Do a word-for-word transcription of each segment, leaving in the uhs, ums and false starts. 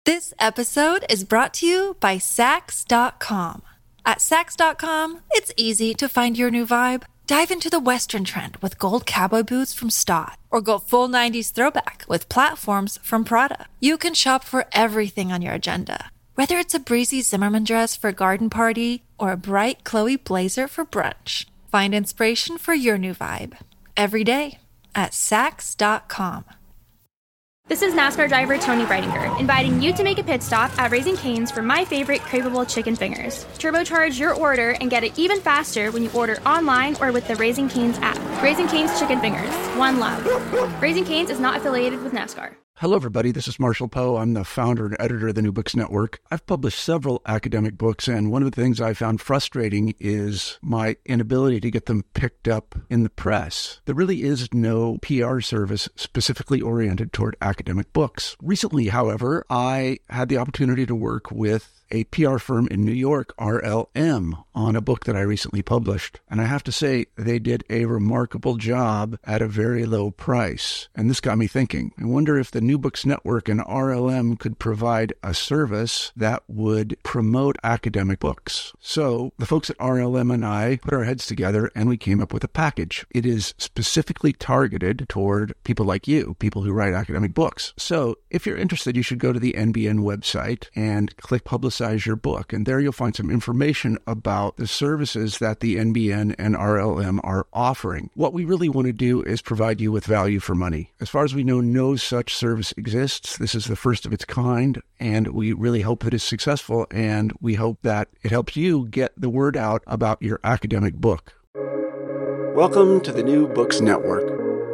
This episode is brought to you by Saks dot com. At Saks dot com, it's easy to find your new vibe. Dive into the Western trend with gold cowboy boots from Stott, or go full nineties throwback with platforms from Prada. You can shop for everything on your agenda, whether it's a breezy Zimmermann dress for a garden party or a bright Chloe blazer for brunch. Find inspiration for your new vibe every day at Saks dot com. This is NASCAR driver Tony Breidinger, inviting you to make a pit stop at Raising Cane's for my favorite craveable chicken fingers. Turbocharge your order and get it even faster when you order online or with the Raising Cane's app. Raising Cane's Chicken Fingers. One love. Raising Cane's is not affiliated with NASCAR. Hello, everybody. This is Marshall Poe. I'm the founder and editor of the New Books Network. I've published several academic books, and one of the things I found frustrating is my inability to get them picked up in the press. There really is no P R service specifically oriented toward academic books. Recently, however, I had the opportunity to work with a P R firm in New York, R L M, on a book that I recently published. And I have to say, they did a remarkable job at a very low price. And this got me thinking. I wonder if the New Books Network and R L M could provide a service that would promote academic books. So the folks at R L M and I put our heads together and we came up with a package. It is specifically targeted toward people like you, people who write academic books. So if you're interested, you should go to the N B N website and click Publicize your book. And there you'll find some information about the services that the N B N and R L M are offering. What we really want to do is provide you with value for money. As far as we know, no such service exists. This is the first of its kind, and we really hope that it's successful, and we hope that it helps you get the word out about your academic book. Welcome to the New Books Network.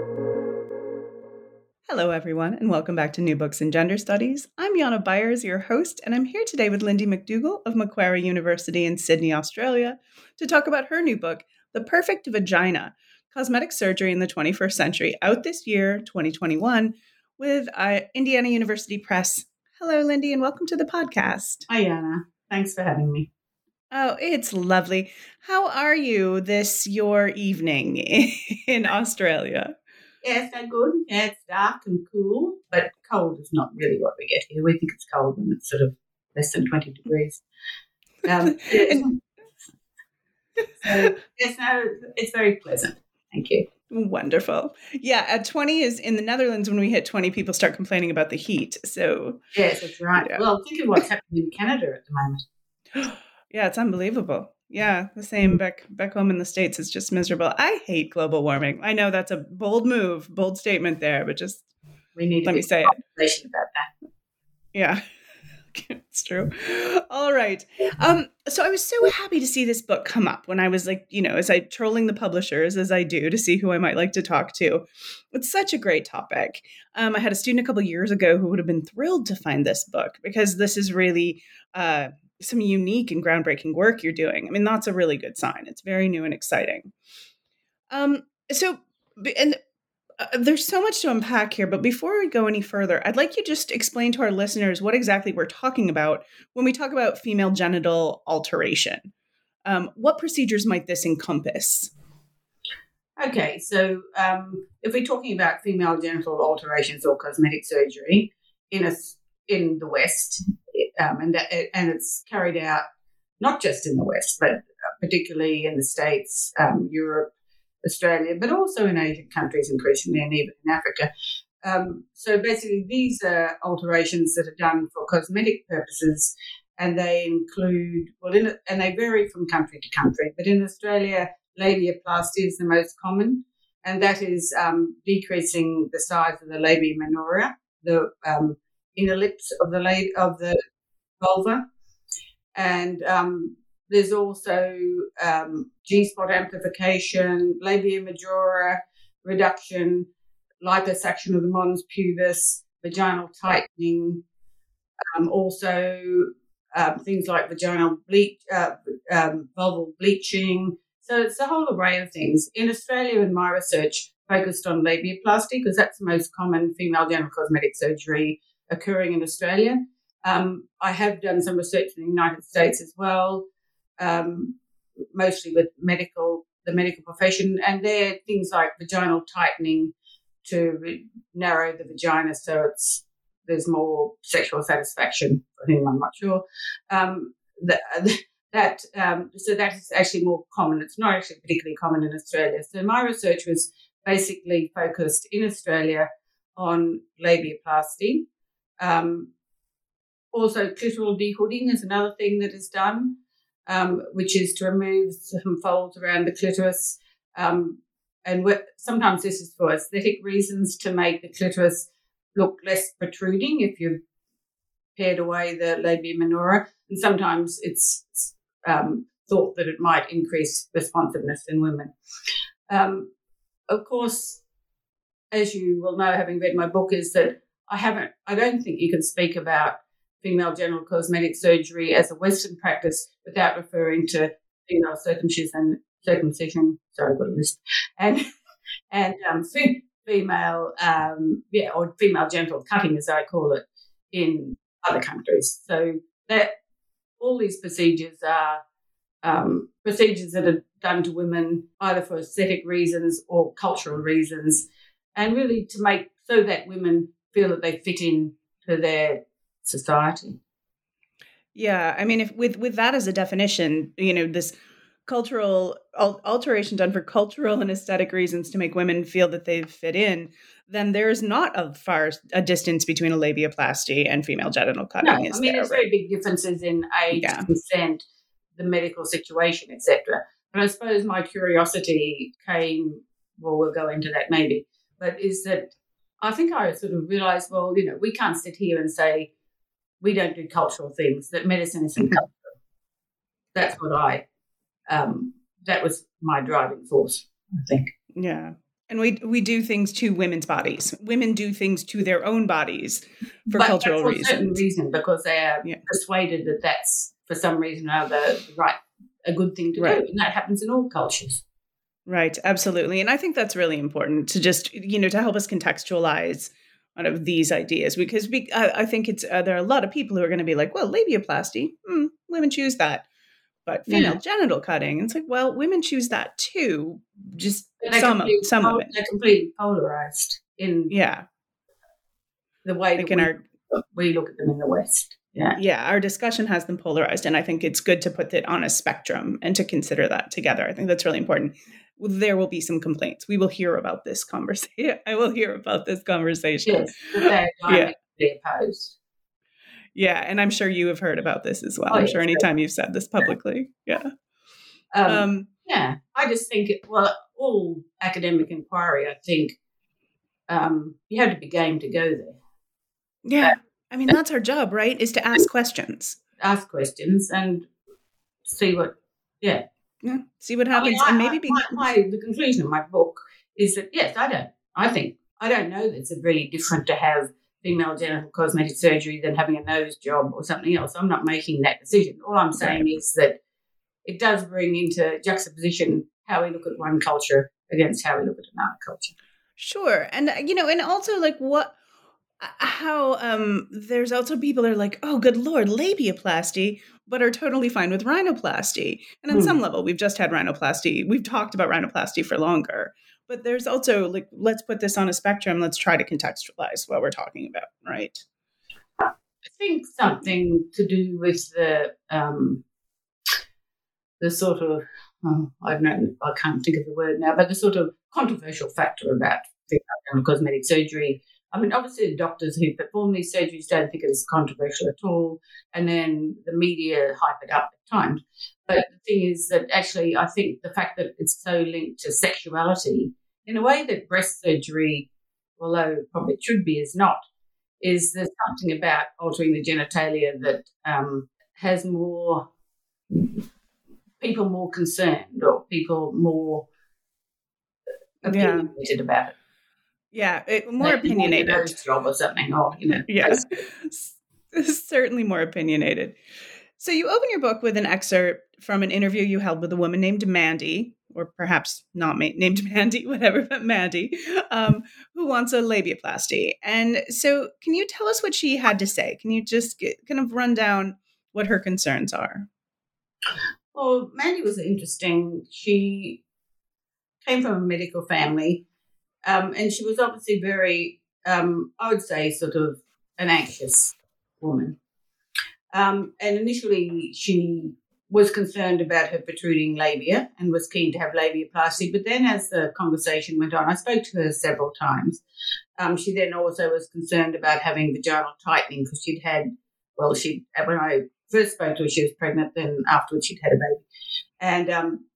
Hello, everyone, and welcome back to New Books in Gender Studies. I'm Yana Byers, your host, and I'm here today with Lindy McDougall of Macquarie University in Sydney, Australia, to talk about her new book, The Perfect Vagina, Cosmetic Surgery in the twenty-first Century, out this year, twenty twenty-one, with uh, Indiana University Press. Hello, Lindy, and welcome to the podcast. Hi, Yana. Thanks for having me. Oh, it's lovely. How are you this your evening in Australia? Yeah, so good. Yeah, it's dark and cool, but cold is not really what we get here. We think it's cold when it's sort of less than twenty degrees. Um, yeah. So, yes, no, it's very pleasant. Thank you. Wonderful. Yeah, at twenty is in the Netherlands. When we hit twenty, people start complaining about the heat. So yes, that's right. Yeah. Well, think of what's happening in Canada at the moment. Yeah, it's unbelievable. Yeah, the same back back home in the States. It's just miserable. I hate global warming. I know that's a bold move, bold statement there, but just we need let me say it about that. Yeah, it's true. All right. Um, so I was so happy to see this book come up when I was like, you know, as I trolling the publishers as I do to see who I might like to talk to. It's such a great topic. Um, I had a student a couple of years ago who would have been thrilled to find this book because this is really uh, some unique and groundbreaking work you're doing. I mean, that's a really good sign. It's very new and exciting. Um, so, and uh, there's so much to unpack here, but before we go any further, I'd like you just to explain to our listeners what exactly we're talking about when we talk about female genital alteration. Um, what procedures might this encompass? Okay, so um, if we're talking about female genital alterations or cosmetic surgery in a in the West, um, and that, and it's carried out not just in the West, but particularly in the States, um, Europe, Australia, but also in Asian countries increasingly, and even in Africa. Um, so basically, these are alterations that are done for cosmetic purposes, and they include well, in, and they vary from country to country. But in Australia, labiaplasty is the most common, and that is um, decreasing the size of the labia minora, the um, inner lips of the la- of the vulva, and um, there's also um, G-spot amplification, labia majora reduction, liposuction of the mons pubis, vaginal tightening, um, also um, things like vaginal bleach, uh, um, vulval bleaching. So it's a whole array of things. In Australia, in my research, focused on labiaplasty because that's the most common female genital cosmetic surgery occurring in Australia. Um, I have done some research in the United States as well, um, mostly with medical, the medical profession, and they're things like vaginal tightening to re- narrow the vagina so it's there's more sexual satisfaction, for whom I'm not sure. Um, that, that um, so that is actually more common. It's not actually particularly common in Australia. So my research was basically focused in Australia on labiaplasty. Um, also, clitoral dehooding is another thing that is done, um, which is to remove some folds around the clitoris. Um, and sometimes this is for aesthetic reasons, to make the clitoris look less protruding if you've pared away the labia minora. And sometimes it's um, thought that it might increase responsiveness in women. Um, of course, as you will know, having read my book, is that I haven't, I don't think you can speak about female genital cosmetic surgery as a Western practice without referring to female circumcision, circumcision, sorry, I've got a list, and, and um, female, um, yeah, or female genital cutting, as I call it, in other countries. So that all these procedures are um, procedures that are done to women either for aesthetic reasons or cultural reasons, and really to make so that women feel that they fit in to their society. Yeah, I mean, if with with that as a definition, you know, this cultural al- alteration done for cultural and aesthetic reasons to make women feel that they fit in, then there's not a far a distance between a labiaplasty and female genital cutting. No, is I mean, there, there's right? very big differences in age, Yeah. consent, the medical situation, et cetera. But I suppose my curiosity came, well, we'll go into that maybe, but is that I think I sort of realised, well, you know, we can't sit here and say we don't do cultural things, that medicine isn't cultural. That's what I, um, that was my driving force, I think. Yeah. And we we do things to women's bodies. Women do things to their own bodies for but, cultural but for reasons. a certain reason, because they are Yeah. persuaded that that's, for some reason or other, right, a good thing to Right. do. And that happens in all cultures. Right, absolutely. And I think that's really important to just, you know, to help us contextualize one of these ideas, because we, I, I think it's uh, there are a lot of people who are going to be like, well, labiaplasty, hmm, women choose that. But female Yeah. genital cutting, it's like, well, women choose that too. Just They're some of, completely some pol- of it. They're completely polarised in Yeah. the way Like that in we, our, we look at them in the West. Yeah. yeah, our discussion has them polarized. And I think it's good to put it on a spectrum and to consider that together. I think that's really important. There will be some complaints. We will hear about this conversation. I will hear about this conversation. Yes, but they're diametrically opposed. Yeah, and I'm sure you have heard about this as well. Oh, I'm yes, sure anytime you've said this publicly. Yeah. Um, Um, yeah, I just think, it, well, all academic inquiry, I think um, you have to be game to go there. yeah. I mean, that's our job, right? Is to ask questions. Ask questions and see what, yeah. Yeah. See what I happens. mean, I, and maybe I, be, my, my, the conclusion of my book is that, yes, I don't, I think, I don't know that it's really different to have female genital cosmetic surgery than having a nose job or something else. I'm not making that decision. All I'm saying Right. is that it does bring into juxtaposition how we look at one culture against how we look at another culture. sure. And, uh, you know, and also like what, how um there's also people are like, oh, good Lord, labiaplasty, but are totally fine with rhinoplasty. And on Hmm. some level, we've just had rhinoplasty. We've talked about rhinoplasty for longer. But there's also like, let's put this on a spectrum. Let's try to contextualize what we're talking about, right? I think something to do with the um, the sort of, oh, I don't know, I can't think of the word now, but the sort of controversial factor about female cosmetic surgery. I mean, obviously the doctors who perform these surgeries don't think it is controversial at all, and then the media hype it up at times. But the thing is that actually I think the fact that it's so linked to sexuality, in a way that breast surgery, although probably it should be, is not, is there's something about altering the genitalia that um, has more people more concerned or people more opinionated yeah. about it. Yeah, it, more like opinionated. A nose job or something, or you know. Yeah, certainly more opinionated. So you open your book with an excerpt from an interview you held with a woman named Mandy, or perhaps not ma- named Mandy, whatever, but Mandy, um, who wants a labiaplasty. And so can you tell us what she had to say? Can you just get, kind of run down what her concerns are? Well, Mandy was interesting. She came from a medical family, um, and she was obviously very, um, I would say, sort of an anxious woman. Um, and initially she was concerned about her protruding labia and was keen to have labiaplasty. But then as the conversation went on, I spoke to her several times. Um, she then also was concerned about having vaginal tightening because she'd had, well, she when I first spoke to her, she was pregnant, then afterwards she'd had a baby. And um,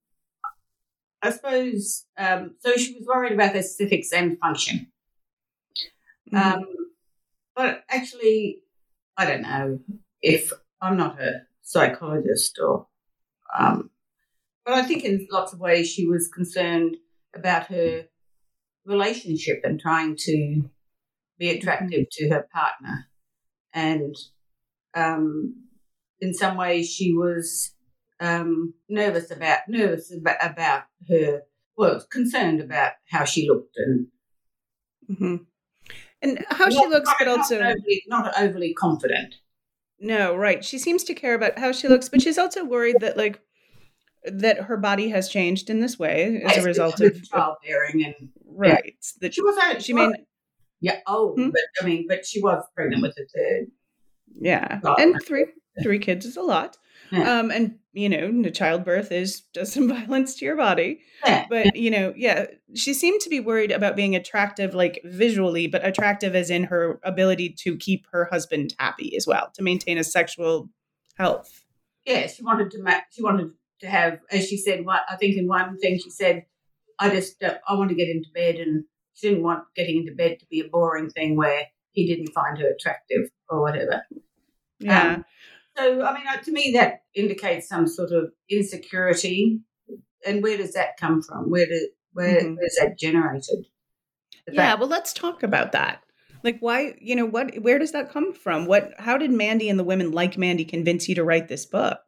I suppose, um, so she was worried about aesthetics and function. Mm-hmm. Um, but actually, I don't know if I'm not a psychologist or, um, but I think in lots of ways she was concerned about her relationship and trying to be attractive to her partner. And um, in some ways she was um, nervous about, nervous about, about her, well, concerned about how she looked and mm-hmm. and how not, she looks, not, but also not overly, not overly confident. No, right. She seems to care about how she looks, but she's also worried that, like, that her body has changed in this way as yes, a result of childbearing and right. Yeah. That she was she, she may yeah. Oh, hmm? but I mean, but she was pregnant with a third. Yeah, child. and three three kids is a lot. Yeah. Um, and you know, the childbirth is does some violence to your body. Yeah. But you know, yeah, she seemed to be worried about being attractive, like visually, but attractive as in her ability to keep her husband happy as well, to maintain a sexual health. Yeah, she wanted to. Ma- she wanted to have, as she said. What I think in one thing she said, I just uh, I want to get into bed, and she didn't want getting into bed to be a boring thing where he didn't find her attractive or whatever. Yeah. Um, so I mean, uh, to me, that indicates some sort of insecurity. And where does that come from? Where do where mm-hmm. where's that generated? The yeah, fact- well, let's talk about that. Like, why? You know, what? Where does that come from? What? How did Mandy and the women like Mandy convince you to write this book?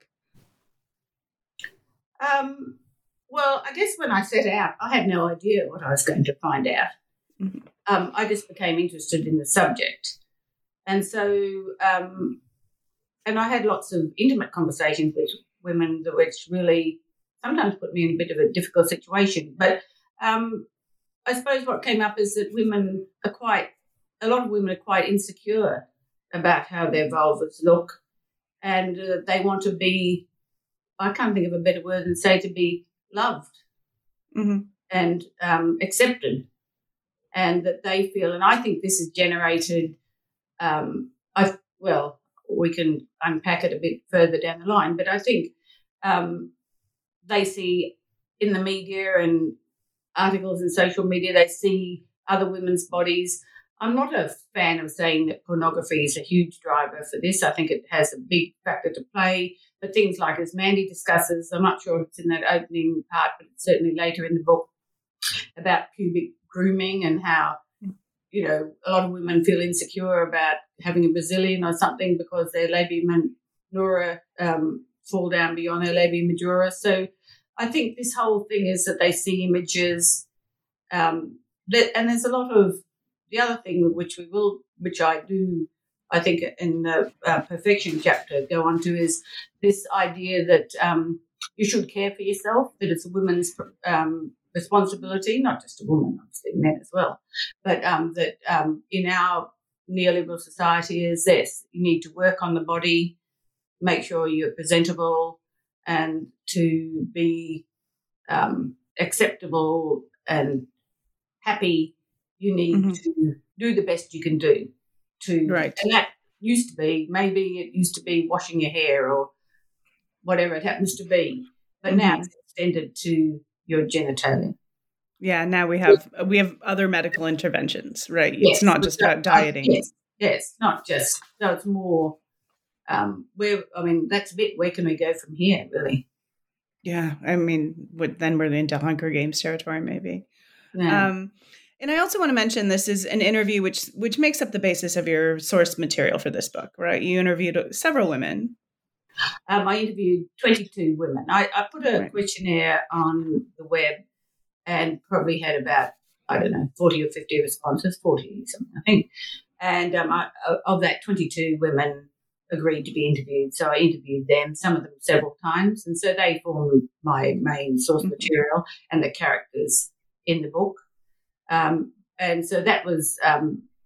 Um. Well, I guess when I set out, I had no idea what I was going to find out. Mm-hmm. Um, I just became interested in the subject, and so um, and I had lots of intimate conversations with women, which really sometimes put me in a bit of a difficult situation. But um, I suppose what came up is that women are quite, a lot of women are quite insecure about how their vulvas look, and uh, they want to be, I can't think of a better word than say to be loved mm-hmm. and um, accepted, and that they feel, and I think this is generated, um, I well, we can unpack it a bit further down the line, but I think um, they see in the media and articles in social media, they see other women's bodies. I'm not a fan of saying that pornography is a huge driver for this. I think it has a big factor to play. But things like, as Mandy discusses, I'm not sure if it's in that opening part, but it's certainly later in the book, about pubic grooming and how, you know, a lot of women feel insecure about having a Brazilian or something because their labia minora um, fall down beyond their labia majora. So I think this whole thing is that they see images, um, that, and there's a lot of the other thing which we will, which I do, I think in the uh, perfection chapter go on to, is this idea that um, you should care for yourself, that it's a woman's um, responsibility, not just a woman, obviously men as well, but um, that um, in our neoliberal society is this: you need to work on the body, make sure you're presentable, and to be um, acceptable and happy, you need mm-hmm. to do the best you can do. To right. And that used to be, maybe it used to be washing your hair or whatever it happens to be, but mm-hmm. now it's extended to your genitalia. Yeah, now we have we have other medical interventions, right? Yes, it's not just about dieting. Yes, yes, not just. So it's more. Um, where I mean, that's a bit. Where can we go from here, really? Yeah, I mean, what, then we're into Hunger Games territory, maybe. Yeah. Um, and I also want to mention this is an interview which which makes up the basis of your source material for this book, right? You interviewed several women. Um, I interviewed twenty-two women. I, I put a right. questionnaire on the web and probably had about, I don't know, forty or fifty responses, forty something, I think. And um, I, of that, twenty-two women agreed to be interviewed. So I interviewed them, some of them several times. And so they form my main source mm-hmm. material and the characters in the book. Um, and so that was um,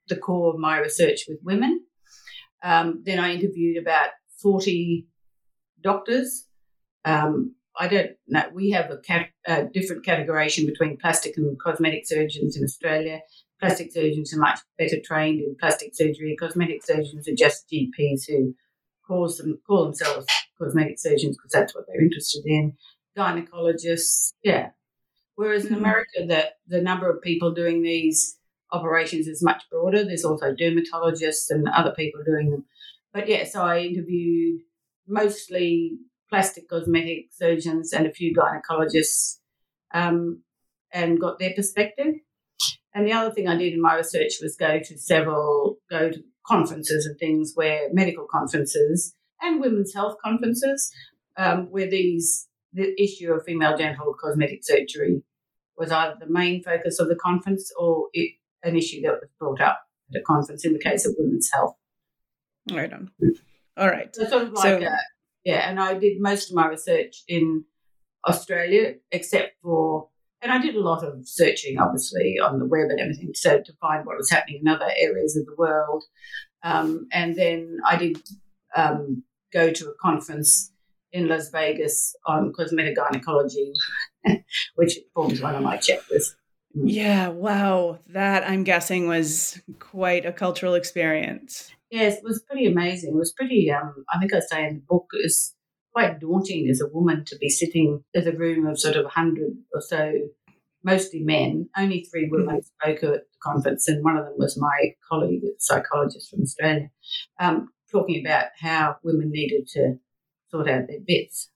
the core of my research with women. Um, then I interviewed about forty doctors. Um, I don't know. We have a, cat, a different categorization between plastic and cosmetic surgeons in Australia. Plastic surgeons are much better trained in plastic surgery. Cosmetic surgeons are just G Ps who calls them, call themselves cosmetic surgeons because that's what they're interested in. Gynecologists, yeah. Whereas in America, the, the number of people doing these operations is much broader. There's also dermatologists and other people doing them. But, yeah, so I interviewed mostly plastic cosmetic surgeons and a few gynecologists um, and got their perspective. And the other thing I did in my research was go to several, go to conferences and things where medical conferences and women's health conferences um, where these, the issue of female genital cosmetic surgery was either the main focus of the conference or it, an issue that was brought up at a conference in the case of women's health. Right on. All right. So sort of like so, a, yeah, and I did most of my research in Australia except for, and I did a lot of searching, obviously, on the web and everything, so to find what was happening in other areas of the world. Um, and then I did um, go to a conference in Las Vegas on cosmetic gynecology, which forms one of my chapters. Yeah, wow. That, I'm guessing, was quite a cultural experience. Yes, it was pretty amazing. It was pretty, um, I think I say in the book, it was quite daunting as a woman to be sitting in a room of sort of one hundred or so, mostly men. Only three women mm-hmm. spoke at the conference, and one of them was my colleague, a psychologist from Australia, um, talking about how women needed to sort out their bits.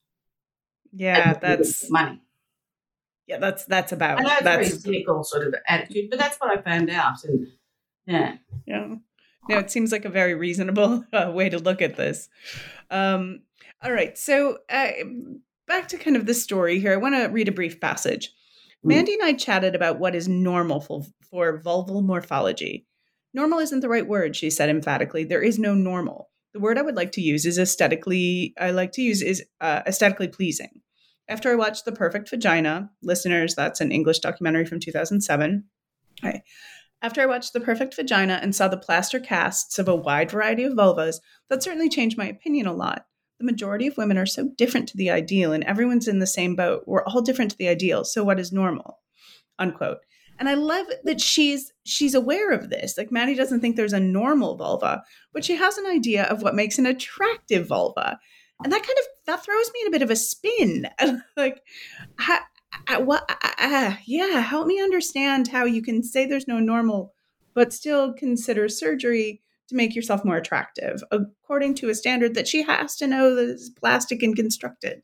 Yeah, that's money. Yeah, that's that's about. I know it's that's a very cynical sort of attitude, but that's what I found out. And yeah, yeah. No, it seems like a very reasonable uh, way to look at this. Um, all right, so uh, back to kind of the story here. I want to read a brief passage. Mm. Mandy and I chatted about what is normal for, for vulval morphology. Normal isn't the right word, she said emphatically. There is no normal. The word I would like to use is aesthetically. I like to use is uh, aesthetically pleasing. After I watched The Perfect Vagina, listeners, that's an English documentary from two thousand seven. Okay. After I watched The Perfect Vagina and saw the plaster casts of a wide variety of vulvas, that certainly changed my opinion a lot. The majority of women are so different to the ideal, and everyone's in the same boat. We're all different to the ideal, so what is normal? Unquote. And I love that she's she's aware of this. Like, Maddie doesn't think there's a normal vulva, but she has an idea of what makes an attractive vulva. And that kind of, that throws me in a bit of a spin. Like, how, I, what, uh, yeah, help me understand how you can say there's no normal, but still consider surgery to make yourself more attractive, according to a standard that she has to know that is plastic and constructed.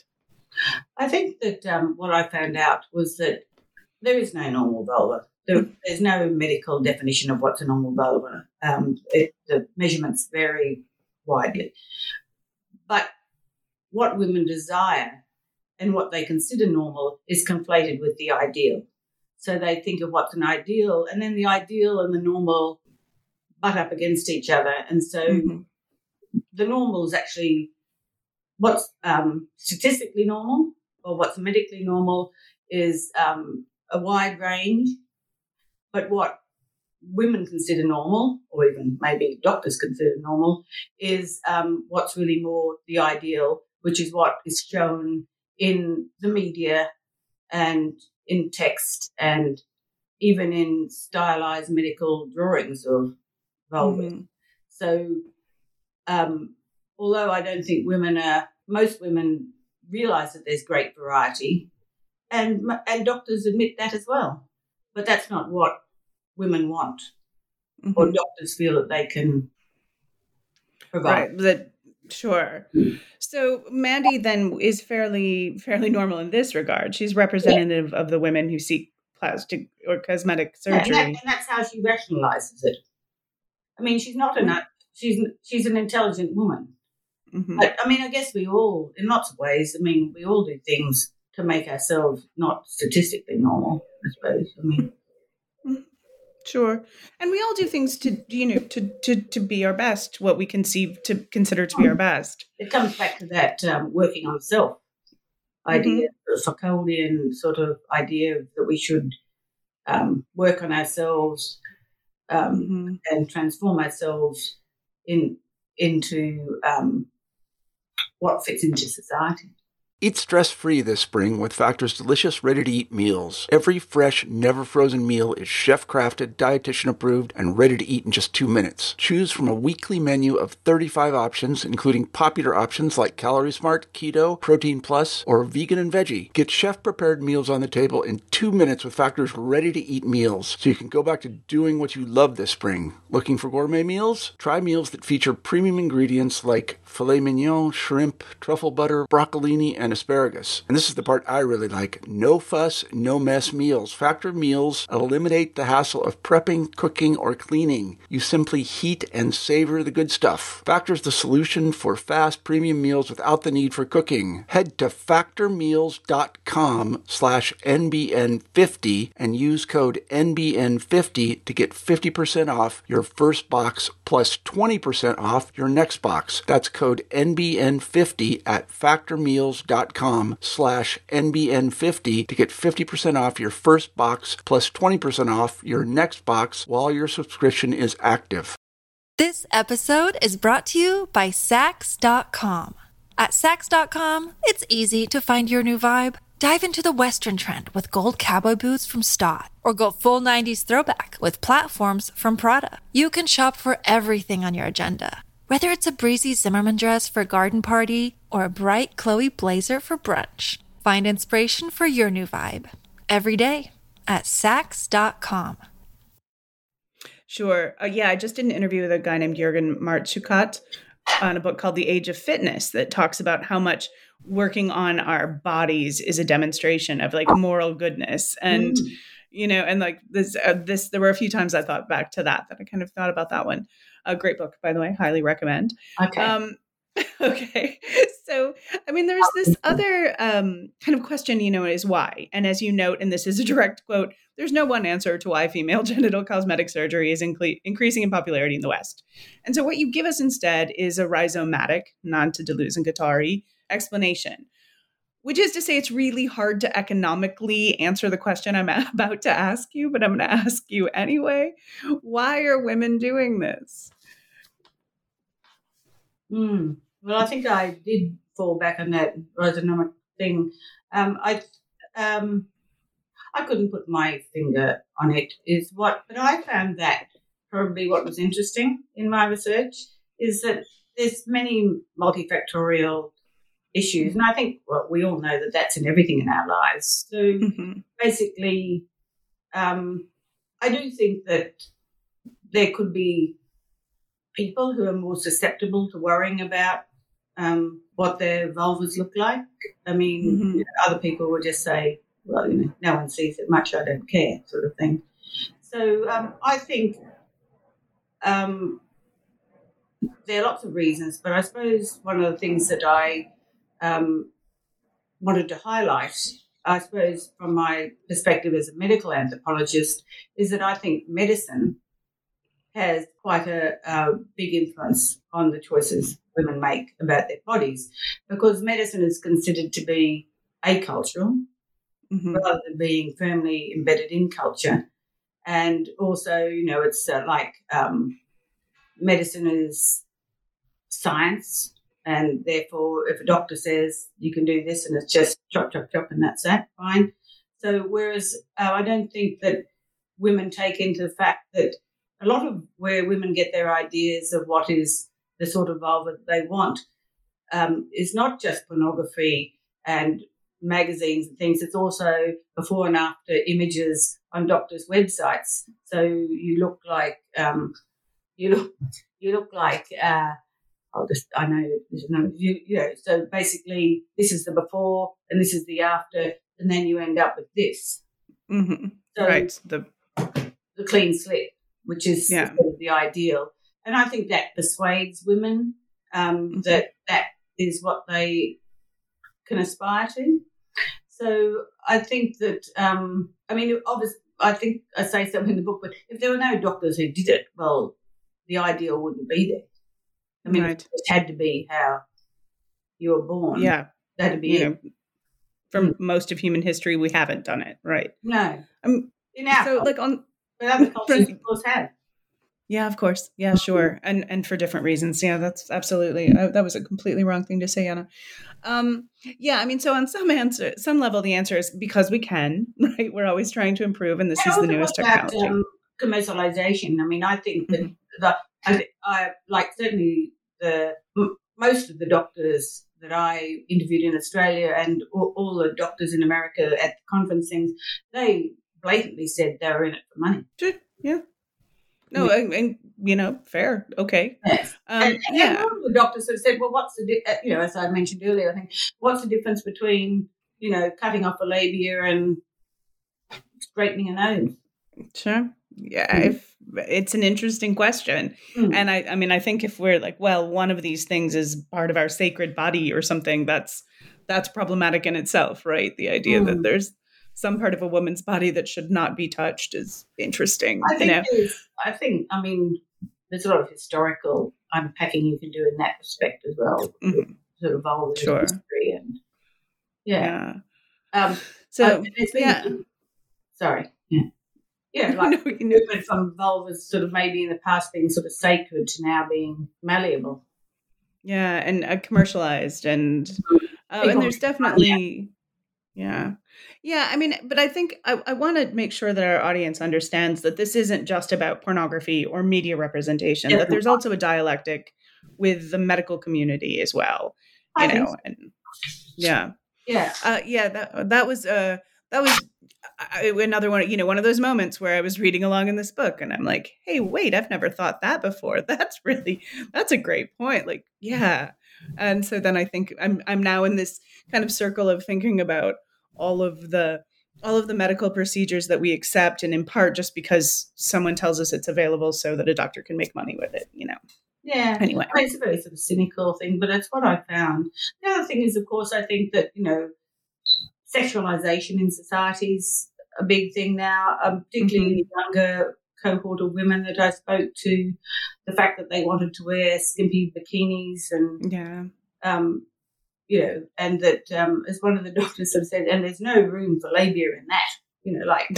I think that um, what I found out was that there is no normal vulva. There, there's no medical definition of what's a normal vulva. Um, it, the measurements vary widely. But what women desire and what they consider normal is conflated with the ideal. So they think of what's an ideal, and then the ideal and the normal butt up against each other. And so mm-hmm. the normal is actually what's um, statistically normal or what's medically normal is um, a wide range. But what women consider normal, or even maybe doctors consider normal, is um, what's really more the ideal, which is what is shown in the media and in text and even in stylized medical drawings of vulva. Mm-hmm. So um, although I don't think women are, most women realise that there's great variety, and and doctors admit that as well. But that's not what women want, mm-hmm. or doctors feel that they can provide. Right, that, sure. Mm-hmm. So Mandy then is fairly fairly normal in this regard. She's representative yeah. of the women who seek plastic or cosmetic surgery. Yeah, and, that, and that's how she rationalizes it. I mean, she's not mm-hmm. a she's she's an intelligent woman. Mm-hmm. I, I mean, I guess we all, in lots of ways, I mean, we all do things to make ourselves not statistically normal, I suppose. I mean, sure. And we all do things to, you know, to, to, to be our best, what we conceive to consider to be our best. It comes back to that um, working on self idea, mm-hmm. the Foucauldian sort of idea that we should um, work on ourselves um, Mm-hmm. and transform ourselves in into um, what fits into society. Eat stress-free this spring with Factor's delicious, ready-to-eat meals. Every fresh, never-frozen meal is chef-crafted, dietitian-approved, and ready to eat in just two minutes. Choose from a weekly menu of thirty-five options, including popular options like Calorie Smart, Keto, Protein Plus, or Vegan and Veggie. Get chef-prepared meals on the table in two minutes with Factor's ready-to-eat meals, so you can go back to doing what you love this spring. Looking for gourmet meals? Try meals that feature premium ingredients like filet mignon, shrimp, truffle butter, broccolini, and asparagus. And this is the part I really like. No fuss, no mess meals. Factor meals eliminate the hassle of prepping, cooking, or cleaning. You simply heat and savor the good stuff. Factor's the solution for fast premium meals without the need for cooking. Head to factormeals.com slash NBN50 and use code N B N fifty to get fifty percent off your first box plus twenty percent off your next box. That's code N B N fifty at factormeals.com slash NBN50 to get fifty percent off your first box plus twenty percent off your next box while your subscription is active. This episode is brought to you by Sax dot com. At Sax dot com, it's easy to find your new vibe. Dive into the Western trend with gold cowboy boots from Stott, or go full nineties throwback with platforms from Prada. You can shop for everything on your agenda, whether it's a breezy Zimmermann dress for a garden party or a bright Chloe blazer for brunch. Find inspiration for your new vibe every day at Sax dot com. Sure. Uh, yeah, I just did an interview with a guy named Jürgen Marzukat on a book called The Age of Fitness that talks about how much working on our bodies is a demonstration of like moral goodness. And, mm. you know, and like this, uh, this, there were a few times I thought back to that, that I kind of thought about that one. A great book, by the way, highly recommend. Okay. Um, okay. So, I mean, there's this other um, kind of question, you know, is why? And as you note, and this is a direct quote, there's no one answer to why female genital cosmetic surgery is incle- increasing in popularity in the West. And so what you give us instead is a rhizomatic, non to Deleuze and Guattari, explanation, which is to say it's really hard to economically answer the question I'm about to ask you, but I'm going to ask you anyway. Why are women doing this? Mm. Well, I think I did fall back on that rhizomatic thing. Um, I um, I couldn't put my finger on it. Is what, but I found that probably what was interesting in my research is that there's many multifactorial issues, and I think well, we all know that that's in everything in our lives. So mm-hmm. basically, um, I do think that there could be people who are more susceptible to worrying about um, what their vulvas look like. I mean, mm-hmm. you know, other people will just say, well, you know, no one sees it much, I don't care, sort of thing. So um, I think um, there are lots of reasons, but I suppose one of the things that I um, wanted to highlight, I suppose from my perspective as a medical anthropologist, is that I think medicine has quite a, a big influence on the choices women make about their bodies, because medicine is considered to be acultural mm-hmm. rather than being firmly embedded in culture. And also, you know, it's uh, like um, medicine is science, and therefore if a doctor says you can do this and it's just chop, chop, chop and that's that, fine. So whereas uh, I don't think that women take into the fact that a lot of where women get their ideas of what is the sort of vulva that they want um, is not just pornography and magazines and things. It's also before and after images on doctors' websites. So you look like um, you look you look like uh, I'll just I know you you know. So basically, this is the before and this is the after, and then you end up with this. Mm-hmm. So right. The the clean slip, which is yeah. sort of the ideal. And I think that persuades women um, mm-hmm. that that is what they can aspire to. So I think that, um, I mean, obviously, I think I say something in the book, but if there were no doctors who did it, well, the ideal wouldn't be there. I mean, right. it just had to be how you were born. Yeah. That had to be you it. Know, from mm. most of human history, we haven't done it, right? No. Um, in our so, culture. like on... But other cultures, of course, have. Yeah, of course. Yeah, sure. And and for different reasons. Yeah, that's absolutely. Uh, that was a completely wrong thing to say, Anna. Um, yeah, I mean, so on some answer, some level, the answer is because we can, right? We're always trying to improve, and this And is the also newest about technology. um, commercialization. I mean, I think that Mhm. the, I, I like certainly the m- most of the doctors that I interviewed in Australia and all, all the doctors in America at the conference things, they blatantly said they were in it for money. Sure. Yeah. No, and, and you know, fair. Okay. Yes. And, Um, and yeah. all the doctors have said, well, what's the, di- uh, you know, as I mentioned earlier, I think, what's the difference between, you know, cutting off a labia and straightening a nose? Sure. Yeah, Mm. if it's an interesting question. Mm. And I I mean, I think if we're like, well, one of these things is part of our sacred body or something, that's that's problematic in itself, right? The idea that Mm. there's some part of a woman's body that should not be touched is interesting, I you think know. there's, I think, I mean, there's a lot of historical unpacking you can do in that respect as well, Mhm. sort of vulvar Sure. history and yeah. Yeah. Um, So, uh, it's been, yeah. sorry, yeah, yeah, No, like you know, movement from vulvas sort of maybe in the past being sort of sacred to now being malleable. yeah, and uh, commercialized and uh, and People there's make money out definitely yeah. Yeah, I mean, but I think I, I want to make sure that our audience understands that this isn't just about pornography or media representation, of that it. there's also a dialectic with the medical community as well, you I think know, so. and yeah. Yeah. Uh, yeah, that that was uh that was I, another one, you know, one of those moments where I was reading along in this book and I'm like, hey, wait, I've never thought that before. That's really that's a great point. Like, yeah. And so then I think I'm I'm now in this kind of circle of thinking about all of the all of the medical procedures that we accept and impart just because someone tells us it's available so that a doctor can make money with it, you know. Yeah, Anyway. I mean, it's a very sort of cynical thing, but it's what I found. The other thing is, of course, I think that, you know, sexualization in society is a big thing now, um, particularly in the younger cohort of women that I spoke to. The fact that they wanted to wear skimpy bikinis and, Yeah. um, you know, and that, um, as one of the doctors sort of said, and there's no room for labia in that, you know, like,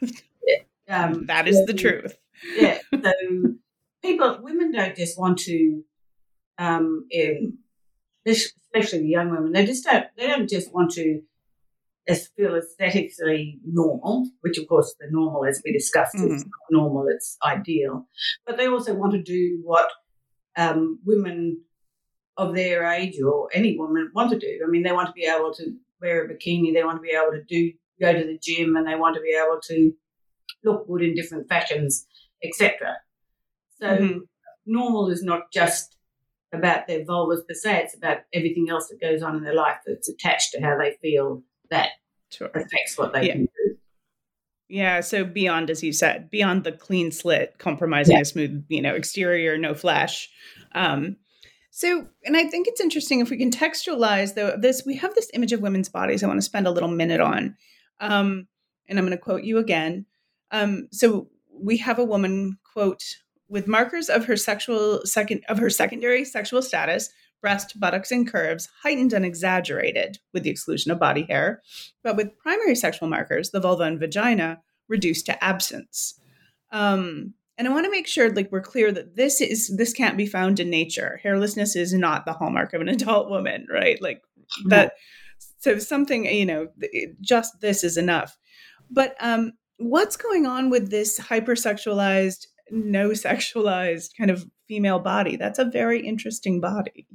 um, That is so, the truth. yeah. So people, women don't just want to, um, in, especially the young women, they just don't, they don't just want to as feel aesthetically normal, which of course the normal, as we discussed, Mhm. is not normal, it's ideal. But they also want to do what um, women of their age or any woman want to do. I mean, they want to be able to wear a bikini, they want to be able to do go to the gym, and they want to be able to look good in different fashions, et cetera. So Mhm. normal is not just about their vulvas per se, it's about everything else that goes on in their life that's attached to how they feel that Sure. affects what they Yeah. can do. Yeah, so beyond, as you said, beyond the clean slit, compromising Yeah. a smooth, you know, exterior, no flash. Um, so, and I think it's interesting if we can textualize though this. We have this image of women's bodies. I want to spend a little minute on, um, and I'm going to quote you again. Um, so we have a woman quote with markers of her sexual second of her secondary sexual status. Breast, buttocks, and curves heightened and exaggerated with the exclusion of body hair, but with primary sexual markers, the vulva and vagina, reduced to absence. Um, and I want to make sure, like, we're clear that this is this can't be found in nature. Hairlessness is not the hallmark of an adult woman, right? Like that. So something, you know, it, just this is enough. But um, what's going on with this hypersexualized, no sexualized kind of female body? That's a very interesting body.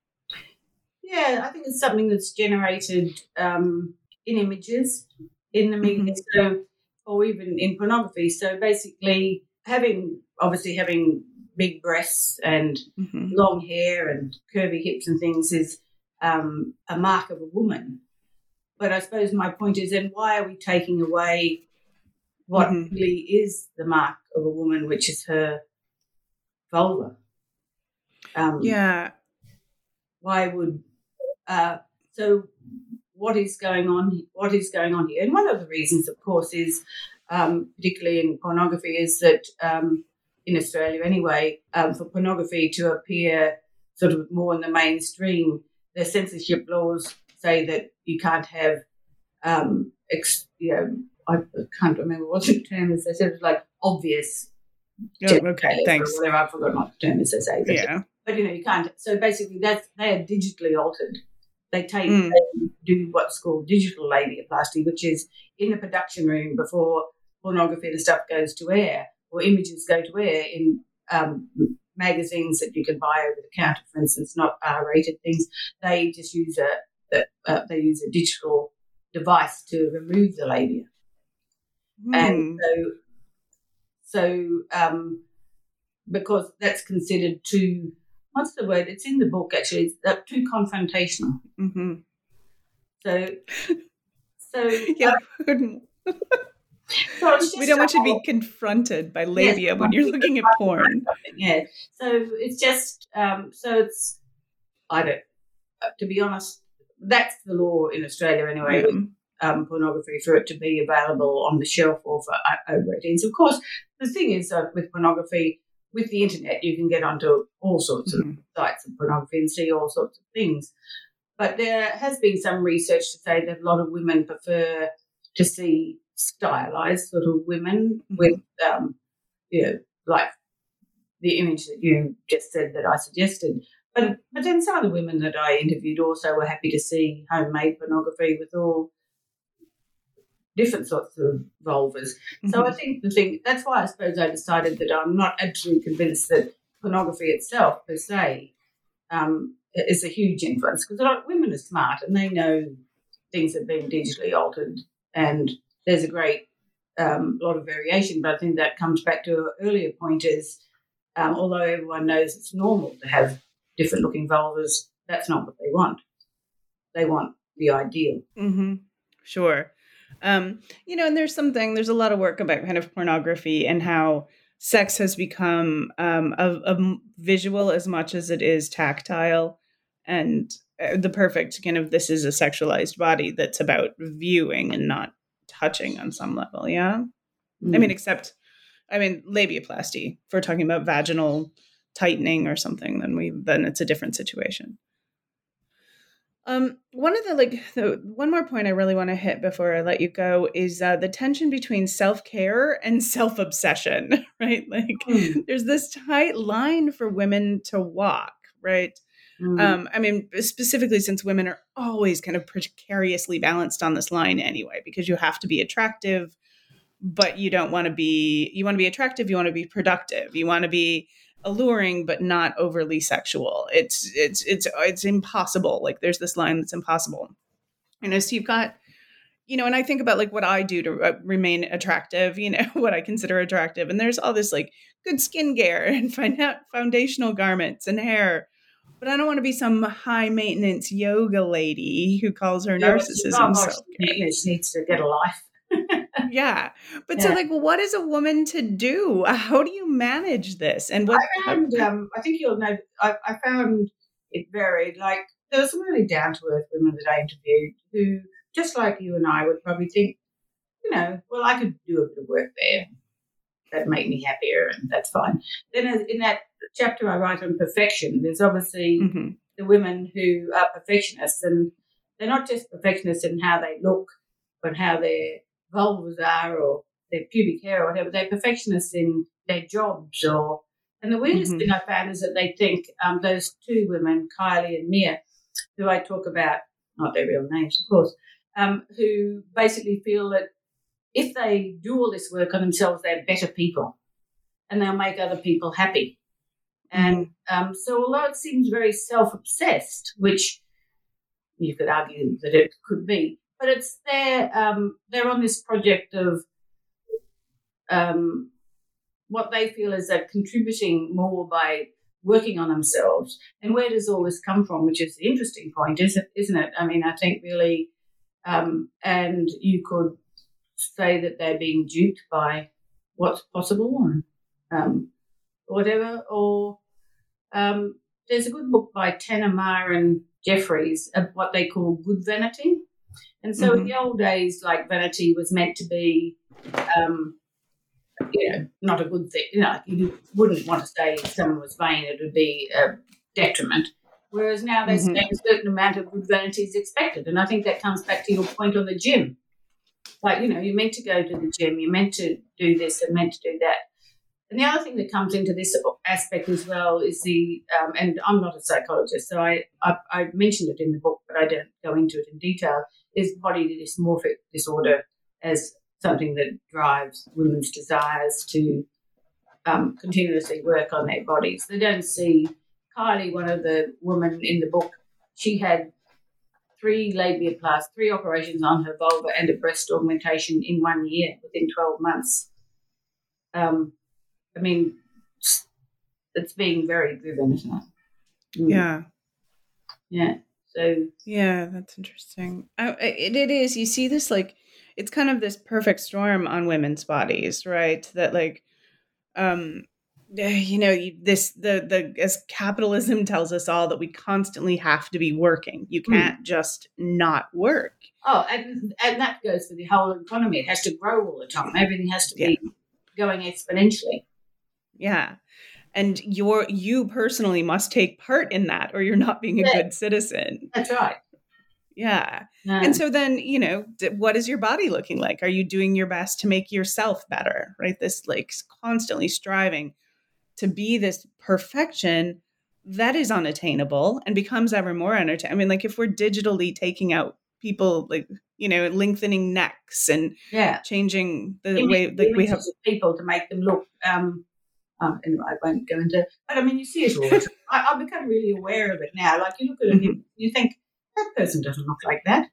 Yeah, I think it's something that's generated um, in images, in the media, Mhm. so or even in pornography. So basically, having obviously having big breasts and Mhm. long hair and curvy hips and things is um, a mark of a woman. But I suppose my point is, then why are we taking away what Mhm. really is the mark of a woman, which is her vulva? Um, Yeah. Why would uh, so? What is going on? What is going on here? And one of the reasons, of course, is um, particularly in pornography, is that um, in Australia, anyway, um, for pornography to appear sort of more in the mainstream, the censorship laws say that you can't have, um, ex, you know, I can't remember what the term is. They said it was like obvious Oh, okay, thanks. Or whatever, I forgot what the term is they say. But, Yeah. but you know, you can't. So basically, that's they are digitally altered. They take Mm. they do what's called digital labiaplasty, which is in the production room before pornography and stuff goes to air or images go to air in um, magazines that you can buy over the counter, for instance, not R-rated things. They just use a, a uh, they use a digital device to remove the labia, Mm. and so so um, because that's considered too. What's the word? It's in the book actually. It's uh, too confrontational. Mm-hmm. So, so Yeah. uh, so it's just We don't want you to be whole- confronted by labia Yes, when you're looking at porn. Yeah. So it's just um, so it's I don't. Uh, to be honest, that's the law in Australia anyway. Yeah. With, um, pornography for it to be available on the shelf or for uh, over eighteens. Of course, the thing is uh, with pornography. With the internet, you can get onto all sorts of Mhm. sites of pornography and see all sorts of things. But there has been some research to say that a lot of women prefer to see stylized sort of women Mhm. with, um, you know, like the image that you just said that I suggested. But but then some of the women that I interviewed also were happy to see homemade pornography with all different sorts of vulvas. So I Mhm. think the thing, that's why I suppose I decided that I'm not absolutely convinced that pornography itself per se um, is a huge influence, because a lot of women are smart and they know things have been digitally altered and there's a great um, lot of variation. But I think that comes back to an earlier point is um, although everyone knows it's normal to have different looking vulvas, that's not what they want. They want the ideal. Mm-hmm. Sure. Um, you know, and there's something, there's a lot of work about kind of pornography and how sex has become um, a, a visual as much as it is tactile, and uh, the perfect kind of this is a sexualized body that's about viewing and not touching on some level. Yeah. Mm. I mean, except, I mean, labiaplasty, if we're talking about vaginal tightening or something, then we, then it's a different situation. Um, one of the like the one more point I really want to hit before I let you go is uh, the tension between self-care and self-obsession, right? Like Mm. there's this tight line for women to walk, right? Mm. Um, I mean, specifically since women are always kind of precariously balanced on this line anyway, because you have to be attractive, but you don't want to be, you want to be attractive, you want to be productive, you want to be alluring but not overly sexual. It's it's it's it's impossible. Like there's this line that's impossible. And as you've got, you know, and I think about like what I do to uh, remain attractive, you know, what I consider attractive, and there's all this like good skincare and find out foundational garments and hair. But I don't want to be some high maintenance yoga lady who calls her Yeah, but she's narcissism not self much- you know, she needs to get a life. Yeah. But so Yeah. like, what is a woman to do? How do you manage this? And what, I found, um, I think you'll know, I, I found it varied. Like, there were some really down to earth women that I interviewed who, just like you and I, would probably think, you know, well, I could do a bit of work there. That'd make me happier, and that's fine. Then in that chapter I write on perfection, there's obviously Mhm. the women who are perfectionists, and they're not just perfectionists in how they look, but how their vulvas are or their pubic hair or whatever. They're perfectionists in their jobs. Or and the weirdest Mhm. thing I found is that they think um, those two women, Kylie and Mia, who I talk about, not their real names, of course, um, who basically feel that if they do all this work on themselves, they're better people and they'll make other people happy. And um, so although it seems very self-obsessed, which you could argue that it could be, but it's they're, um, they're on this project of um, what they feel is that contributing more by working on themselves. And where does all this come from, which is the interesting point, isn't, isn't it? I mean, I think really, um, and you could say that they're being duped by what's possible and um, whatever. Or um, there's a good book by Tanner Meyer and Jeffries of what they call good vanity. And so in Mhm. the old days, like vanity was meant to be, um, you know, not a good thing. You know, you wouldn't want to say if someone was vain, it would be a detriment. Whereas now they say Mhm. a certain amount of good vanity is expected. And I think that comes back to your point on the gym. Like, you know, you're meant to go to the gym, you're meant to do this and meant to do that. And the other thing that comes into this aspect as well is the, um, and I'm not a psychologist, so I, I I mentioned it in the book, but I don't go into it in detail, is body dysmorphic disorder as something that drives women's desires to um, continuously work on their bodies. They don't see Kylie, one of the women in the book, she had three labiaplasties, three operations on her vulva and a breast augmentation in one year, within twelve months. Um, I mean, it's being very driven, isn't it? Mm. Yeah. Yeah. So. Yeah, that's interesting. I, it, it is. You see this, like, it's kind of this perfect storm on women's bodies, right? That, like, um, you know, you, this, the, the, as capitalism tells us all that we constantly have to be working. You can't mm. just not work. Oh, and, and that goes for the whole economy. It has to grow all the time. Everything has to be yeah. going exponentially. Yeah. And you're, you personally must take part in that or you're not being a yeah. good citizen. That's right. Yeah. yeah. And so then, you know, what is your body looking like? Are you doing your best to make yourself better? Right. This like constantly striving to be this perfection that is unattainable and becomes ever more entertaining. I mean, like if we're digitally taking out people, like, you know, lengthening necks and yeah. changing the Image, way like we have people to make them look, um, Um, anyway, I won't go into, but I mean, you see it all. I, I've become really aware of it now. Like you look at it, mm-hmm. you think that person doesn't look like that.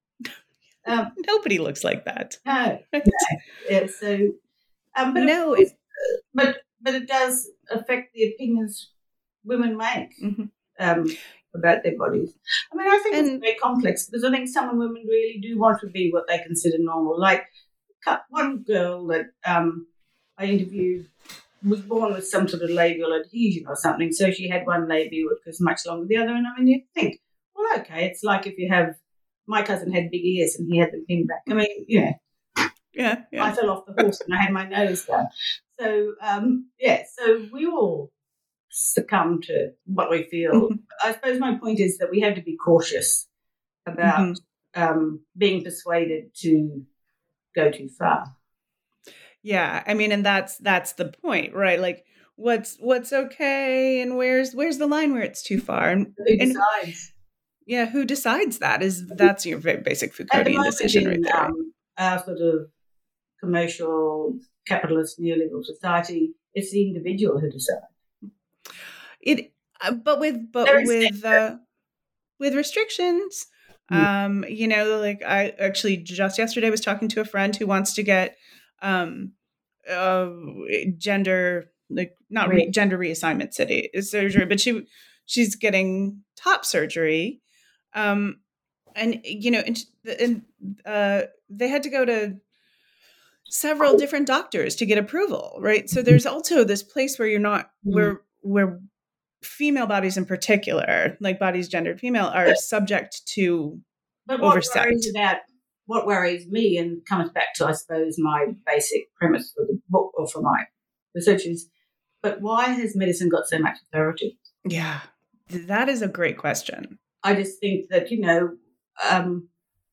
Um, Nobody looks like that. No, no. Yeah, so, um, but no, course, uh, but but it does affect the opinions women make mm-hmm. um, about their bodies. I mean, I think and, it's very complex because I think some women really do want to be what they consider normal. Like one girl that um, I interviewed was born with some sort of labial adhesion or something, so she had one labia which was much longer than the other. And I mean, you think, well, okay, it's like if you have, my cousin had big ears and he had them pinned back. I mean, you know, yeah, yeah. I fell off the horse and I had my nose done. So, um, yeah, so we all succumb to what we feel. Mm-hmm. I suppose my point is that we have to be cautious about mm-hmm. um, being persuaded to go too far. Yeah, I mean, and that's that's the point, right? Like, what's what's okay, and where's where's the line where it's too far? And, who decides? And, yeah, who decides that? Is that's your very basic Foucauldian decision, right there? Um, our sort of commercial capitalist neoliberal society, it's the individual who decides. It, uh, but with but with uh, with restrictions, mm. um, you know, like I actually just yesterday was talking to a friend who wants to get. Um, uh, gender, like not re- gender reassignment city surgery, but she, she's getting top surgery. Um, and you know, and, and, uh, they had to go to several different doctors to get approval. Right. So there's also this place where you're not, mm-hmm. where, where female bodies in particular, like bodies gendered female are subject to but what oversight. Worries about What worries me, and comes back to, I suppose, my basic premise for the book or for my research is, but why has medicine got so much authority? Yeah, that is a great question. I just think that, you know, um,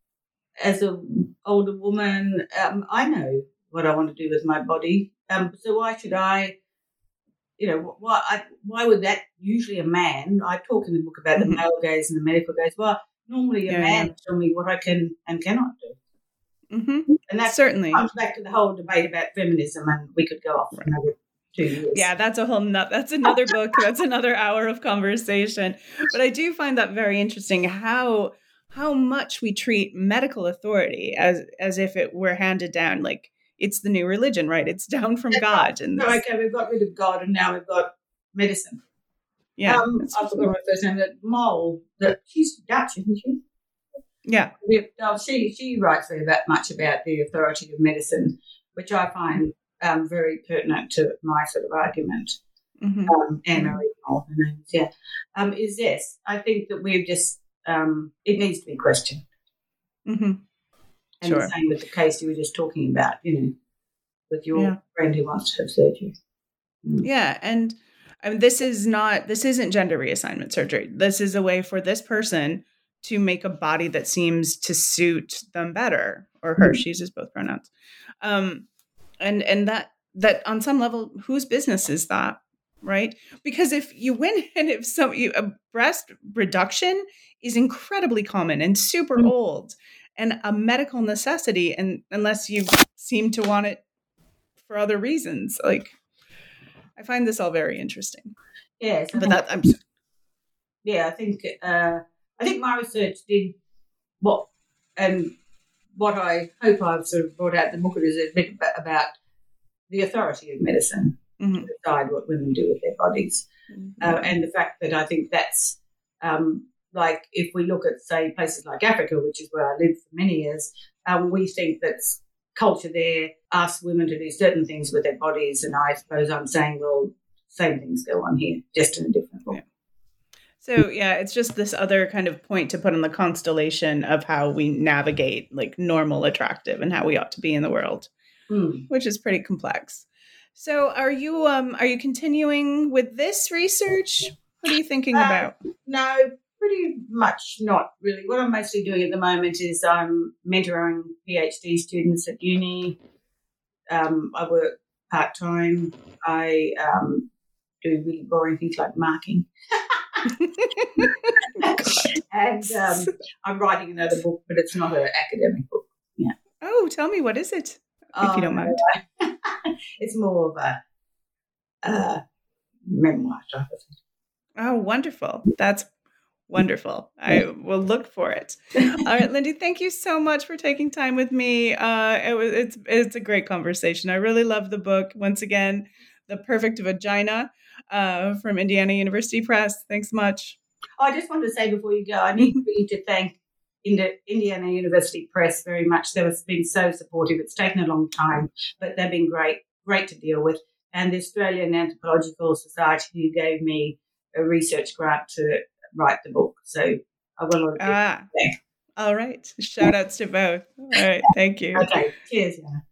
as an older woman, um, I know what I want to do with my body. Um, so why should I, you know, why I, why would that, usually a man, I talk in the book about mm-hmm. the male gaze and the medical gaze, well, normally a yeah, man yeah. tell me what I can and cannot do. Mm-hmm. And that certainly comes back to the whole debate about feminism, and we could go off for another two years. Yeah, that's a whole no- that's another book. That's another hour of conversation. But I do find that very interesting how how much we treat medical authority as as if it were handed down, like it's the new religion, right? It's down from that's God. Right. And so, okay, we've got rid of God and now we've got medicine. Yeah, um, I forgot my first name. That Mole, that she's Dutch, isn't she? Yeah. Oh, she she writes very about, much about the authority of medicine, which I find um, very pertinent to my sort of argument. Mm-hmm. Um, Anne Marie Mole, her name is, yeah. Um, is yes, I think that we've just um, it needs to be questioned. Mm-hmm. And sure. the same with the case you were just talking about, you know, with your yeah. friend who wants to have surgery. Mm. Yeah, and. I mean, this is not, this isn't gender reassignment surgery. This is a way for this person to make a body that seems to suit them better, or her, mm-hmm. she uses both pronouns. Um, and, and that, that on some level, whose business is that? Right? Because if you win and if some you, a breast reduction is incredibly common and super mm-hmm. old and a medical necessity, and unless you seem to want it for other reasons, like I find this all very interesting. Yes, but that I'm. Yeah, I think uh, I think my research did what, and what I hope I've sort of brought out in the book is a bit about the authority of medicine mm-hmm. to decide what women do with their bodies, mm-hmm. uh, and the fact that I think that's um, like if we look at, say, places like Africa, which is where I lived for many years, um, we think that culture there asks women to do certain things with their bodies, and I suppose I'm saying, well, same things go on here, just in a different form. Yeah. So, yeah, it's just this other kind of point to put on the constellation of how we navigate like normal, attractive, and how we ought to be in the world, mm. which is pretty complex. So are you um, are you continuing with this research? What are you thinking uh, about? No, pretty much not really. What I'm mostly doing at the moment is I'm mentoring PhD students at uni. Um, I work part-time. I um, do really boring things like marking. and um, I'm writing another book, but it's not an academic book. Yeah. Oh, tell me, what is it, oh, if you don't mind? It's more of a uh, memoir type of thing. Oh, wonderful. That's wonderful. I will look for it. All right, Lindy, thank you so much for taking time with me. Uh, it was, it's, it's a great conversation. I really love the book. Once again, The Perfect Vagina uh, from Indiana University Press. Thanks much. Oh, I just wanted to say before you go, I need you to thank Indiana University Press very much. They've been so supportive. It's taken a long time, but they've been great, great to deal with. And the Australian Anthropological Society, who gave me a research grant to write the book. So I want to ah, all right. Shout outs to both. All right. Thank you. Okay. Cheers, Anna.